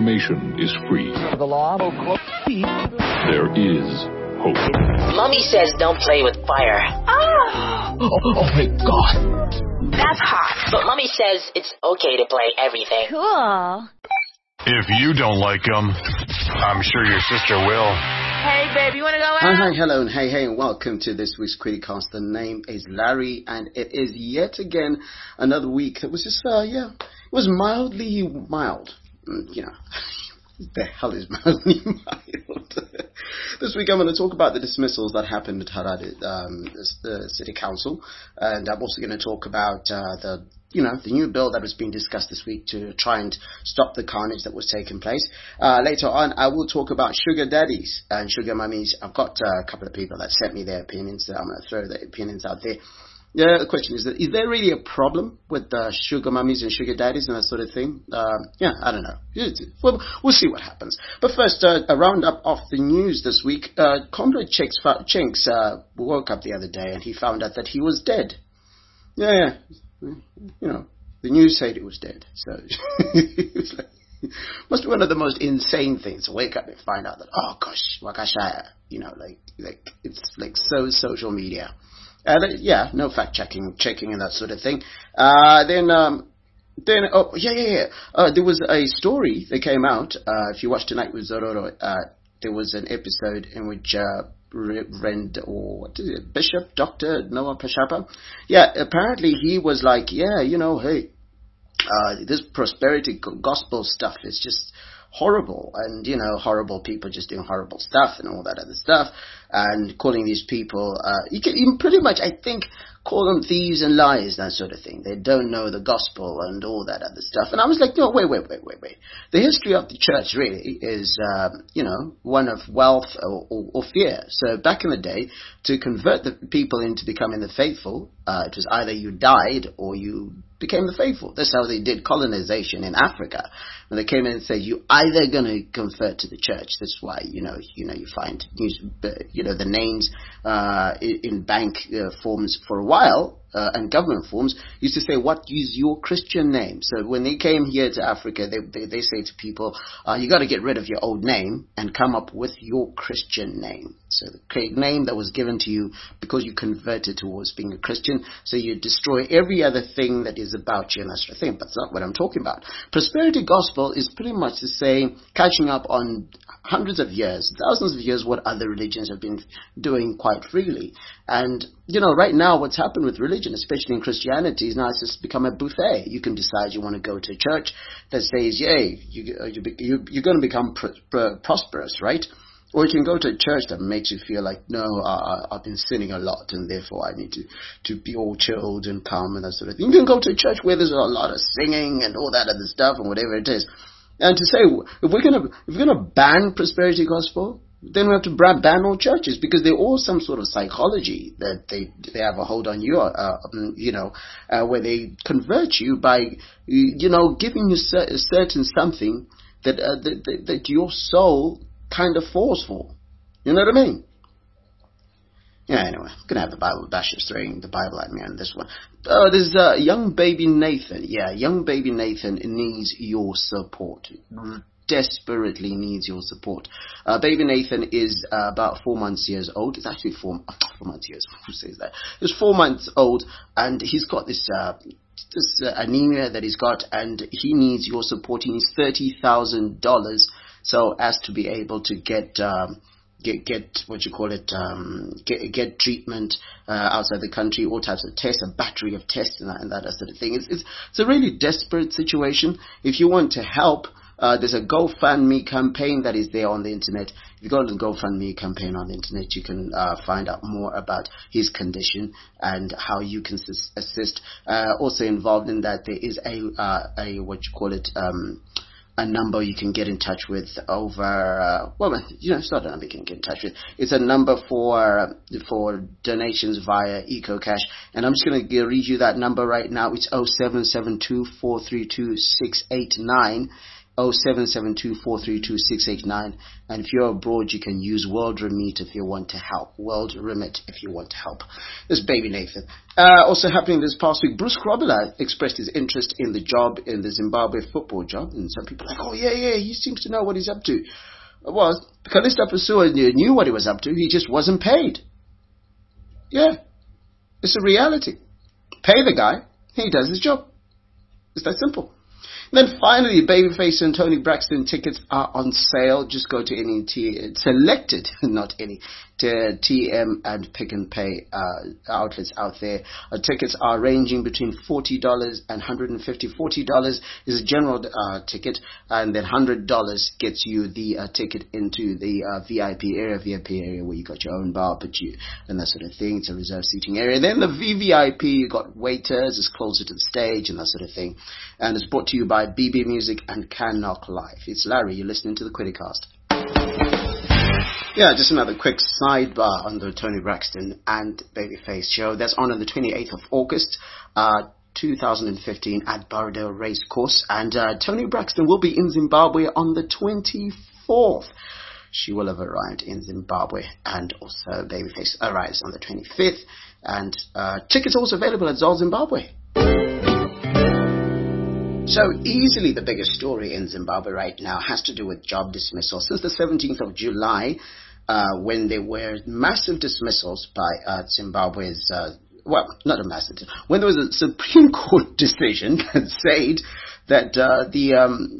information is free. The law will close. There is hope. Mommy says don't play with fire. Oh my God. That's hot. But Mommy says it's okay to play everything. Cool. If you don't like them, I'm sure your sister will. Hey, babe, you want to go out? Hi, hello, and hey, and welcome to this week's Criticast. The name is Larry, and it is yet again another week that was just, it was mildly mild. You know, the hell is mildly mild? This week I'm going to talk about the dismissals that happened at Harare, the City Council, and I'm also going to talk about the new bill that was being discussed this week to try and stop the carnage that was taking place. Later on, I will talk about sugar daddies and sugar mummies. I've got a couple of people that sent me their opinions, so I'm going to throw their opinions out there. Yeah, the question is there really a problem with sugar mummies and sugar daddies and that sort of thing? I don't know. We'll see what happens. But first, a roundup of the news this week. Comrade Chinks woke up the other day and he found out that he was dead. Yeah. You know, the news said he was dead. So it was like, must be one of the most insane things to wake up and find out that, oh gosh, Wakashaya, like it's like so social media. No fact checking and that sort of thing. There was a story that came out. If you watched Tonight with Zororo, there was an episode in which Bishop Dr. Noah Pashapa. Yeah, apparently he was like, hey, this prosperity gospel stuff is just horrible, and horrible people just doing horrible stuff and all that other stuff, and calling these people you can pretty much, I think, call them thieves and liars, that sort of thing. They don't know the gospel and all that other stuff. And I was like, no, wait. The history of the church really is one of wealth or fear. So back in the day, to convert the people into becoming the faithful, it was either you died or you became the faithful. That's how they did colonization in Africa. When they came in and said, you either going to convert to the church. That's why, you find the names in bank forms for a while, and government forms used to say, what is your Christian name? So when they came here to Africa, they say to people, you got to get rid of your old name and come up with your Christian name. So the name that was given to you because you converted towards being a Christian. So you destroy every other thing that is about you and that sort of thing. But that's not what I'm talking about. Prosperity gospel is pretty much the same, catching up on hundreds of years, thousands of years, what other religions have been doing quite freely. And, right now what's happened with religion, especially in Christianity, is now it's just become a buffet. You can decide you want to go to a church that says, yay, you're going to become prosperous, right? Or you can go to a church that makes you feel like, no, I've been sinning a lot and therefore I need to be all chilled and calm and that sort of thing. You can go to a church where there's a lot of singing and all that other stuff and whatever it is. And to say, if we're gonna ban prosperity gospel, then we have to ban all churches, because they're all some sort of psychology that they have a hold on you, where they convert you by, giving you a certain something that your soul kind of falls for. You know what I mean? Yeah, anyway, I'm going to have the Bible bashers throwing the Bible at me on this one. There's young baby Nathan. Yeah, young baby Nathan needs your support. Desperately needs your support. Baby Nathan is about 4 months years old. It's actually 4 months years. Who says that? He's 4 months old, and he's got this anemia that he's got, and he needs your support. He needs $30,000 so as to be able to get treatment outside the country, all types of tests, a battery of tests and that sort of thing. It's a really desperate situation. If you want to help, there's a GoFundMe campaign that is there on the internet. If you go to the GoFundMe campaign on the internet, you can find out more about his condition and how you can assist. Also involved in that, there is a number you can get in touch with over, it's not a number you can get in touch with. It's a number for donations via EcoCash. And I'm just going to read you that number right now. It's 0772 432 689. 0772432689. And if you're abroad, you can use World Remit if you want to help. World Remit if you want to help. This baby Nathan. Also happening this past week, Bruce Grobbelaar expressed his interest in the job, in the Zimbabwe football job. And some people are like, oh yeah, he seems to know what he's up to. Well, Calista Pessoa knew what he was up to. He just wasn't paid. Yeah. It's a reality. Pay the guy, he does his job. It's that simple. And then finally, Babyface and Tony Braxton tickets are on sale. Just go to any selected, not any, to TM and Pick and Pay outlets out there. Tickets are ranging between $40 and $150. $40 is a general ticket, and then $100 gets you the ticket into the VIP area where you got your own barbecue and that sort of thing. It's a reserved seating area. Then the VVIP, you got waiters, it's closer to the stage and that sort of thing. And it's brought to you by BB Music and Can Knock Live. It's Larry, you're listening to the Criticast. Yeah, just another quick sidebar on the Tony Braxton and Babyface show. That's on the 28th of August, 2015 at Borrowdale Racecourse. And Tony Braxton will be in Zimbabwe on the 24th. She will have arrived in Zimbabwe, and also Babyface arrives on the 25th. And tickets also available at Zol Zimbabwe. So easily the biggest story in Zimbabwe right now has to do with job dismissal. Since the 17th of July, when there were massive dismissals by Zimbabwe's, not a massive, when there was a Supreme Court decision that said that the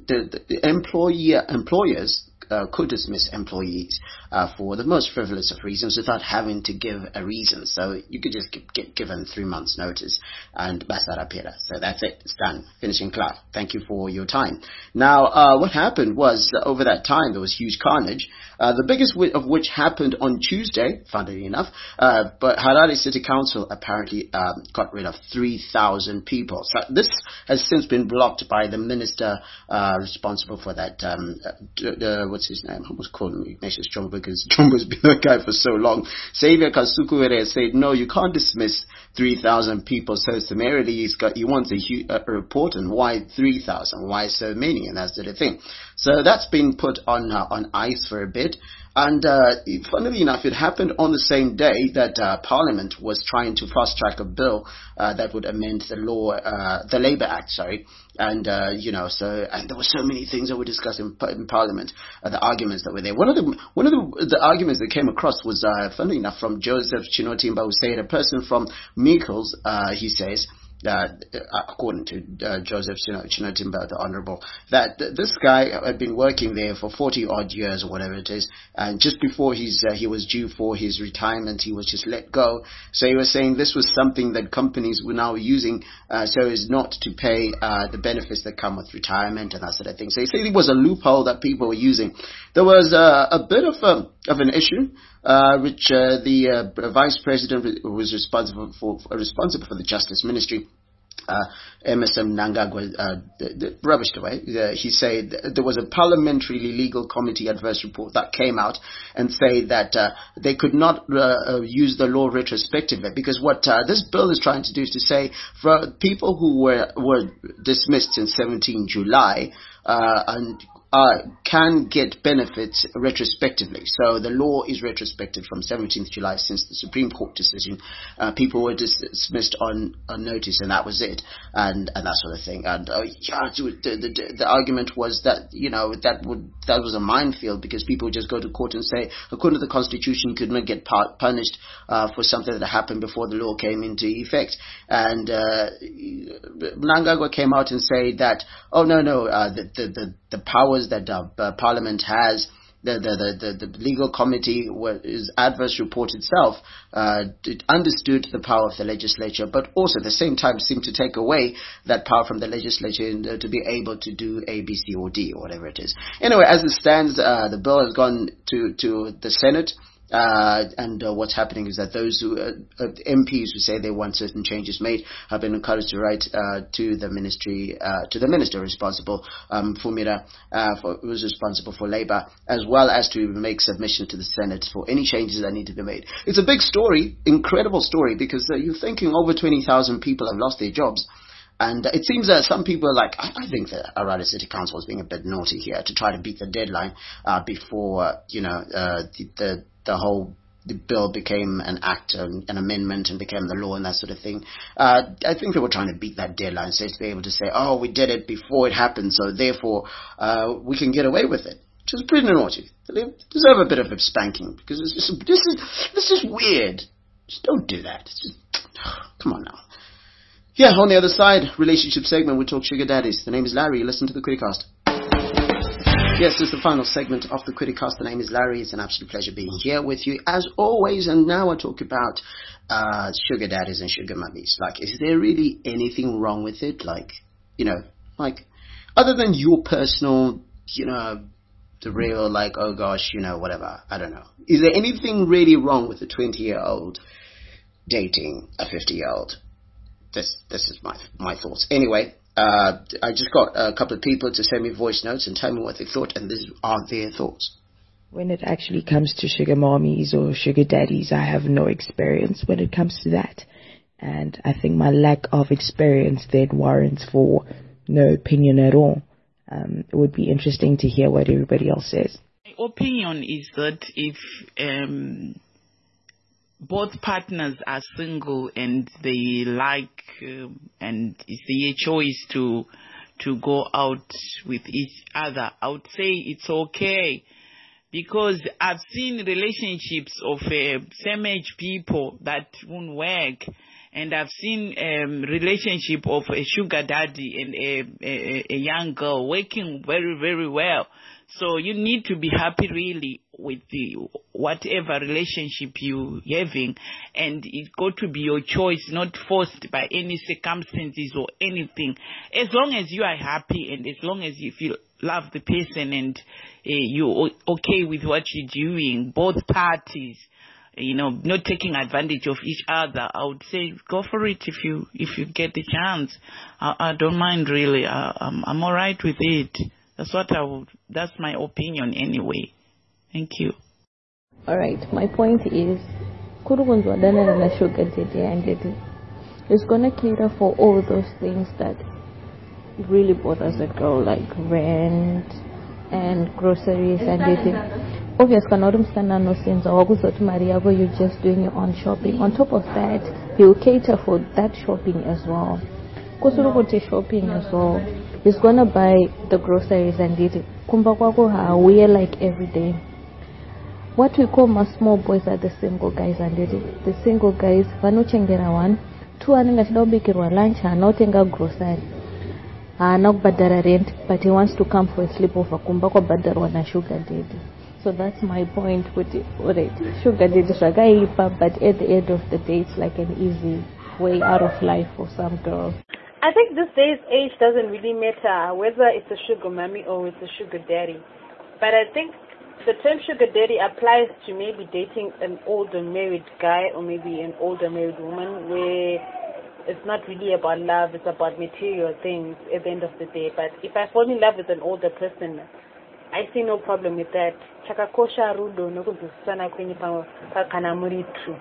employers could dismiss employees for the most frivolous of reasons without having to give a reason. So you could just get given 3 months notice and basara pera. So that's it. It's done. Finishing class. Thank you for your time. Now, what happened was over that time there was huge carnage. The biggest of which happened on Tuesday, funnily enough, but Harare City Council apparently got rid of 3,000 people. So this has since been blocked by the minister responsible for that, what's his name? I almost called him Ignatius Chombo because Chombo's been that guy for so long. Xavier Kasukuwere said, no, you can't dismiss 3,000 people so summarily. He wants a report on why 3,000, why so many, and that sort of thing. So that's been put on ice for a bit. And funnily enough, it happened on the same day that Parliament was trying to fast-track a bill that would amend the law, the Labour Act, sorry. And, and there were so many things that were discussed in Parliament, the arguments that were there. One of the arguments that came across was, funnily enough, from Joseph Chinotimba, who said a person from Meikles, he says, according to Joseph Chinotimba, the Honourable, that this guy had been working there for 40 odd years or whatever it is, and just before he was due for his retirement, he was just let go. So he was saying this was something that companies were now using so as not to pay the benefits that come with retirement and that sort of thing. So he said it was a loophole that people were using. There was a bit of an issue which the Vice President who was responsible for the Justice Ministry, MSM Mnangagwa, rubbished away. He said there was a parliamentary legal committee adverse report that came out and said that they could not use the law retrospectively, because what this bill is trying to do is to say for people who were dismissed in 17 July and can get benefits retrospectively. So the law is retrospective from 17th July since the Supreme Court decision. People were dismissed on notice, and that was it, and that sort of thing. And the argument was that that was a minefield, because people just go to court and say, according to the Constitution, you could not get punished for something that happened before the law came into effect. And Mnangagwa came out and said that, the powers that Parliament has, the legal committee is adverse report itself it understood the power of the legislature, but also at the same time seemed to take away that power from the legislature to be able to do A, B, C, or D, or whatever it is. Anyway, as it stands, the bill has gone to the Senate. And what's happening is that those MPs who say they want certain changes made have been encouraged to write to the ministry, to the minister responsible, Fumira, who's responsible for Labour, as well as to make submission to the Senate for any changes that need to be made. It's a big story, incredible story, because you're thinking over 20,000 people have lost their jobs. And it seems that some people are like, I think that Arada City Council is being a bit naughty here to try to beat the deadline before, the whole the bill became an act, an amendment, and became the law and that sort of thing. I think they were trying to beat that deadline, so to be able to say, oh, we did it before it happened, so therefore we can get away with it. Which is pretty naughty. They deserve a bit of a spanking, because this is weird. Just don't do that. Just, come on now. Yeah, on the other side, relationship segment, we talk sugar daddies. The name is Larry. Listen to the Criticast. Yes, this is the final segment of the Criticast. The name is Larry. It's an absolute pleasure being here with you, as always. And now I talk about sugar daddies and sugar mummies. Like, is there really anything wrong with it? Like, other than your personal, the real, like, oh gosh, whatever. I don't know. Is there anything really wrong with a 20-year-old dating a 50-year-old? This is my thoughts. Anyway, I just got a couple of people to send me voice notes and tell me what they thought, and these are their thoughts. When it actually comes to sugar mommies or sugar daddies, I have no experience when it comes to that. And I think my lack of experience then warrants for no opinion at all. It would be interesting to hear what everybody else says. My opinion is that if both partners are single and they like and it's their choice to go out with each other, I would say it's okay, because I've seen relationships of same-age people that won't work, and I've seen relationship of a sugar daddy and a young girl working very, very well. So you need to be happy really with whatever relationship you're having, and it's got to be your choice, not forced by any circumstances or anything. As long as you are happy and as long as you feel love the person and you're okay with what you're doing, both parties, not taking advantage of each other, I would say go for it if you get the chance. I don't mind really. I'm all right with it. That's my opinion anyway. Thank you. All right. My point is, Kurugunzwa dana na sugar daddy and daddy is gonna cater for all those things that really bothers a girl, like rent and groceries and dating. Obviously, no sense you're just doing your own shopping. On top of that, he'll cater for that shopping as well. Shopping as well. He's gonna buy the groceries and dating. We're like every day. What we call my small boys are the single guys and dating. The single guys, vanochengera one, two anenga lunch, anotenga grocery. Not badara rent, but he wants to come for a sleepover. Kumbako badara na sugar daddy. So that's my point with it. Alright, sugar daddy shagaipa, but at the end of the day, it's like an easy way out of life for some girls. I think this day's age doesn't really matter whether it's a sugar mommy or it's a sugar daddy. But I think the term sugar daddy applies to maybe dating an older married guy or maybe an older married woman, where it's not really about love, it's about material things at the end of the day. But if I fall in love with an older person, I see no problem with that. Chakakosha rudo nokuzusana kwenye pakanamuri true.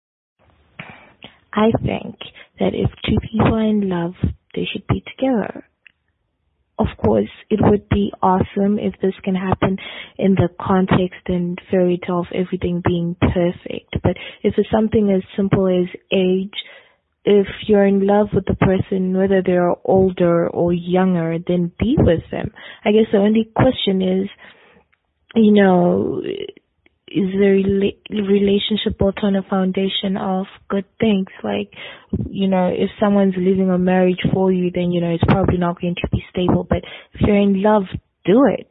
I think that if two people are in love, they should be together. Of course, it would be awesome if this can happen in the context and fairy tale of everything being perfect. But if it's something as simple as age, if you're in love with the person, whether they're older or younger, then be with them. I guess the only question is, is the relationship built on a foundation of good things? Like, if someone's leaving a marriage for you, then, it's probably not going to be stable. But if you're in love, do it.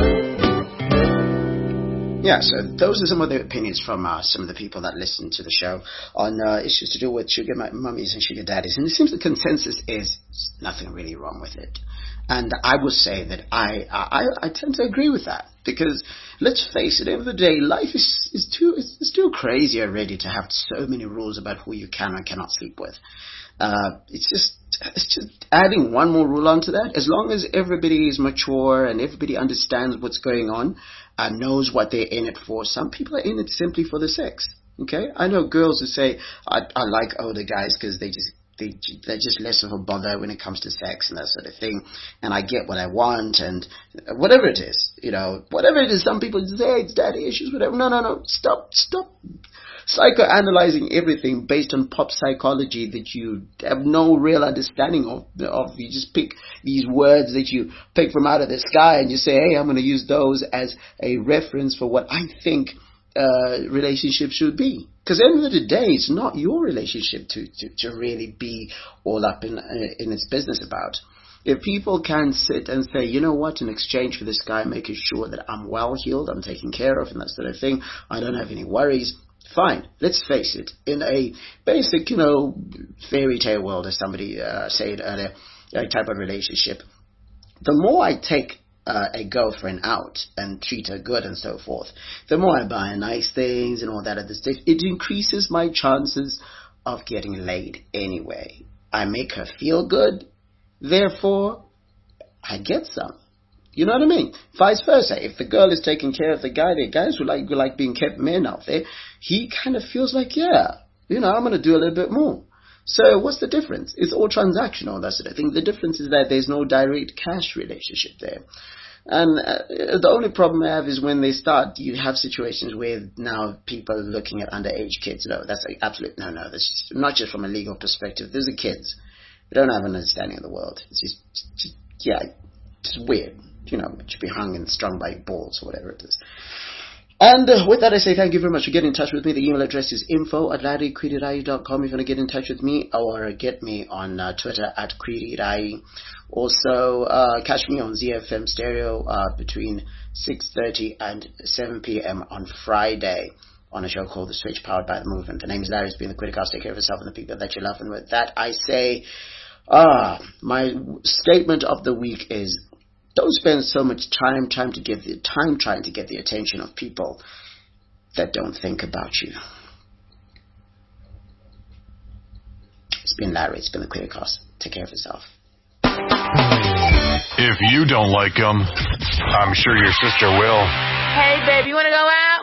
Yeah, so those are some of the opinions from some of the people that listen to the show on issues to do with sugar mummies and sugar daddies. And it seems the consensus is nothing really wrong with it. And I will say that I tend to agree with that, because let's face it, at the end of the day, life is too crazy already to have so many rules about who you can and cannot sleep with. It's just adding one more rule onto that. As long as everybody is mature and everybody understands what's going on and knows what they're in it for. Some people are in it simply for the sex. Okay, I know girls who say I like older guys because they just they're just less of a bother when it comes to sex and that sort of thing. And I get what I want and whatever it is, whatever it is. Some people say it's daddy issues, whatever. No. Stop psychoanalyzing everything based on pop psychology that you have no real understanding of. You just pick these words that you pick from out of the sky and you say, hey, I'm going to use those as a reference for what I think relationship should be. Because at the end of the day, it's not your relationship to really be all up in its business about. If people can sit and say, you know what, in exchange for this guy making sure that I'm well heeled, I'm taken care of and that sort of thing, I don't have any worries, fine. Let's face it, in a basic, fairy tale world, as somebody said earlier, type of relationship, the more I take a girlfriend out and treat her good and so forth, the more I buy nice things and all that other stuff, it increases my chances of getting laid anyway. I make her feel good, therefore I get some. You know what I mean? Vice versa. If the girl is taking care of the guy, the guys who like being kept men out there, he kind of feels like, I'm going to do a little bit more. So what's the difference? It's all transactional, that sort of thing. The difference is that there's no direct cash relationship there. And the only problem I have is when you have situations where now people are looking at underage kids. No, that's an absolute no. That's not just from a legal perspective. These are kids. They don't have an understanding of the world. It's just weird. You should be hung and strung by balls or whatever it is. And with that, I say thank you very much for getting in touch with me. The email address is info@larryquirirai.com if you want to get in touch with me, or get me on Twitter @quirirai. Also, catch me on ZFM Stereo between 6:30 and 7 p.m. on Friday on a show called The Switch, powered by The Movement. The name is Larry. It's been the Criticast. Take care of yourself and the people that you love. And with that, I say, my statement of the week is, don't spend so much time trying to get the attention of people that don't think about you. It's been Larry. It's been the Criticast. Take care of yourself. If you don't like them, I'm sure your sister will. Hey, baby, you want to go out?